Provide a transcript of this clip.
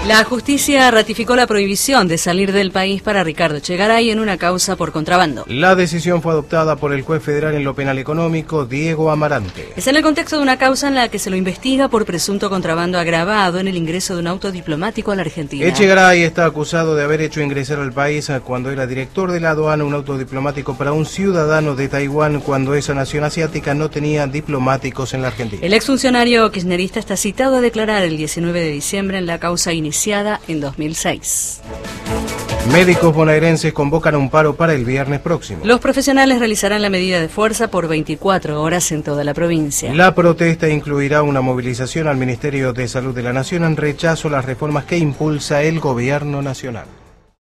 La justicia ratificó la prohibición de salir del país para Ricardo Echegaray en una causa por contrabando. La decisión fue adoptada por el juez federal en lo penal económico, Diego Amarante. Es en el contexto de una causa en la que se lo investiga por presunto contrabando agravado en el ingreso de un auto diplomático a la Argentina. Echegaray está acusado de haber hecho ingresar al país cuando era director de la aduana un auto diplomático para un ciudadano de Taiwán cuando esa nación asiática no tenía diplomáticos en la Argentina. El exfuncionario kirchnerista está citado a declarar el 19 de diciembre en la causa iniciada en 2006. Médicos bonaerenses convocan un paro para el viernes próximo. Los profesionales realizarán la medida de fuerza por 24 horas en toda la provincia. La protesta incluirá una movilización al Ministerio de Salud de la Nación en rechazo a las reformas que impulsa el gobierno nacional.